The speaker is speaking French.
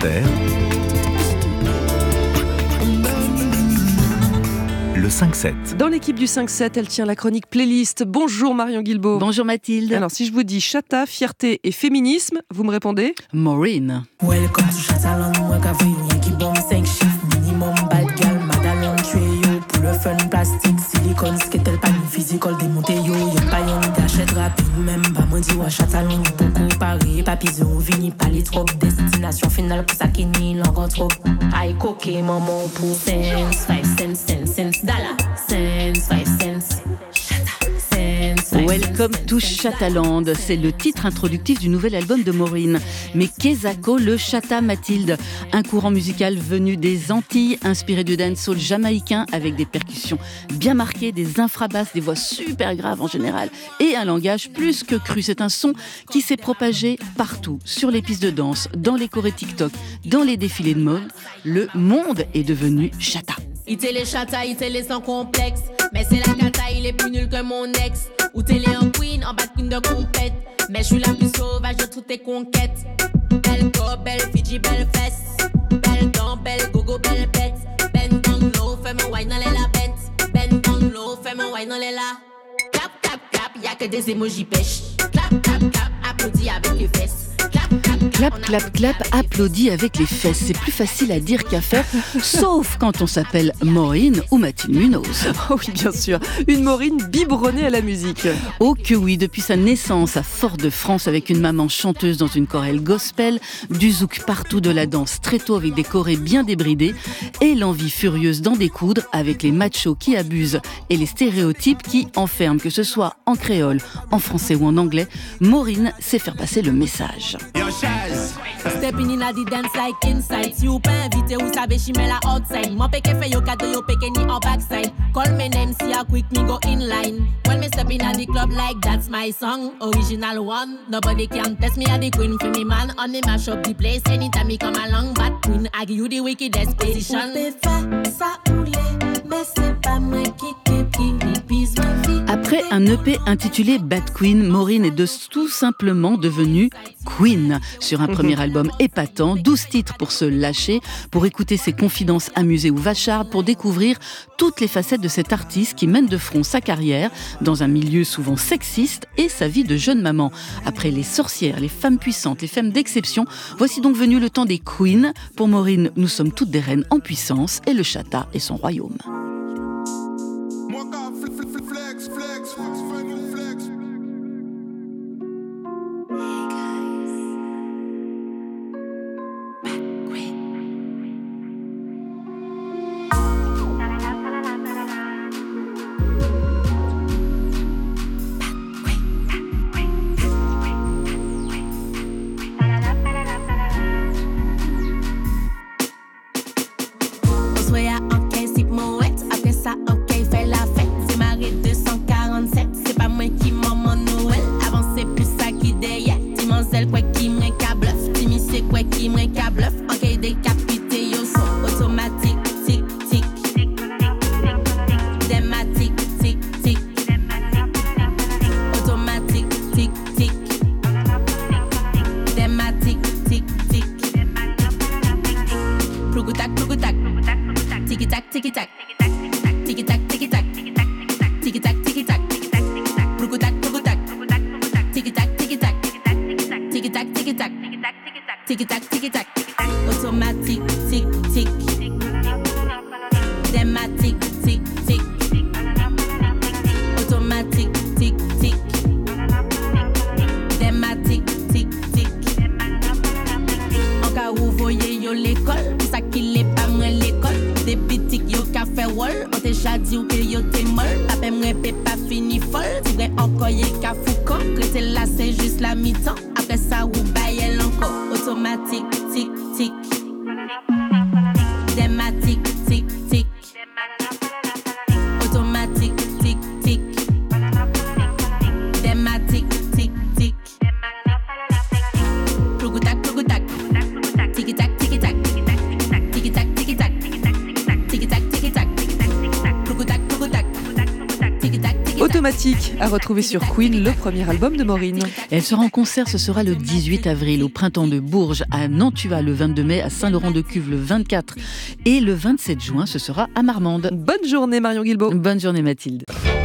Inter, le 5-7. Dans l'équipe du 5-7, elle tient la chronique playlist. Bonjour Marion Guilbault. Bonjour Mathilde. Alors si je vous dis chata, fierté et féminisme, vous me répondez Maureen. Welcome to Chataland, moi qui veux qui bombe 5 chiffres, minimum bad girl, madalon tuyau, pour le fun plastique, silicone, sketel, pas une physical, démonté yo, y'a pas y'en d'achète rapide, même pas moi dit, ouais, Chataland, beaucoup pareil, pas pizzo, vini, pas les trop, destination finale pour ça qui n'y l'encore trop, aïe, coquet, maman, pour cents, 5 cents, dollar, cents, 5 cents. Welcome to Chataland, c'est le titre introductif du nouvel album de Maureen. Mais qu'est-ce que le chata, Mathilde? Un courant musical venu des Antilles, inspiré du dancehall jamaïcain avec des percussions bien marquées, des infrabasses, des voix super graves en général et un langage plus que cru. C'est un son qui s'est propagé partout, sur les pistes de danse, dans les chorés TikTok, dans les défilés de mode. Le monde est devenu chata. Il télé chata, il télé sans complexe. Mais c'est la cata, il est plus nul que mon ex. Ou télé en queen, en bas de queen de compète. Mais je suis la plus sauvage de toutes tes conquêtes. Belle go, belle Fiji, belle fesse. Belle dent, belle gogo, belle bête. Ben down low, fais mon wine dans les labettes. Ben down low, fais mon wine dans les la. Clap, clap, clap, y'a que des emojis pêche. Clap, clap, clap, applaudis avec les fesses. Clap, clap, clap, applaudis avec les fesses. C'est plus facile à dire qu'à faire, sauf quand on s'appelle Maureen ou Mathilde Munoz. Oh oui, bien sûr, une Maureen biberonnée à la musique. Oh que oui, depuis sa naissance à Fort-de-France avec une maman chanteuse dans une chorale gospel, du zouk partout, de la danse très tôt avec des chorés bien débridés et l'envie furieuse d'en découdre avec les machos qui abusent et les stéréotypes qui enferment, que ce soit en créole, en français ou en anglais. Maureen sait faire passer le message. Stepping in a the dance like inside. Si ou pas invité ou savez she me la outside. Moi peke fait yo cadeau yo peke ni en backside. Call me name see a quick me go in line. When me step in at the club like that's my song. Original one. Nobody can test me at the queen for me man. On the mash up the place anytime me come along. Bad queen I give you the wickedest position. Ça ou mais c'est pas moi qui pise ma vie. Après un EP intitulé Bad Queen, Maureen est tout simplement devenue Queen. Sur un premier album épatant, 12 titres pour se lâcher, pour écouter ses confidences amusées ou vachardes, pour découvrir toutes les facettes de cet artiste qui mène de front sa carrière dans un milieu souvent sexiste et sa vie de jeune maman. Après les sorcières, les femmes puissantes, les femmes d'exception, voici donc venu le temps des Queens. Pour Maureen, nous sommes toutes des reines en puissance et le chata est son royaume. Automatique, tic, tic. Thématique, tic, tic. Automatique, tic, tic. Thématique, tic, tic. En cas où voyez yo l'école, ça qu'il est pas moins l'école. Des petits yo ka fait wall, on déjà dit que yo t'es molle. Pas même répé pas fini folle. Tu vrai encore yé ka foucan. Crêter là c'est juste la mi-temps. Après ça ou baille encore. Automatique, tic, tic. Thématique, tic, tic. Automatique, tic, tic. Thématique, tic, tic. Plougoutac, plougoutac. Tiki-tac, tiki-tac. Tiki-tac, tiki-tac. Tiki-tac, tiki-tac. Plougoutac, plougoutac. Tiki-tac, tiki-tac. Automatique, emblématique à retrouver sur Queen, le premier album de Maureen. Elle sera en concert, ce sera le 18 avril au Printemps de Bourges, à Nantua le 22 mai, à Saint-Laurent-de-Cuve le 24 et le 27 juin, ce sera à Marmande. Bonne journée Marion Guilbault. Bonne journée Mathilde.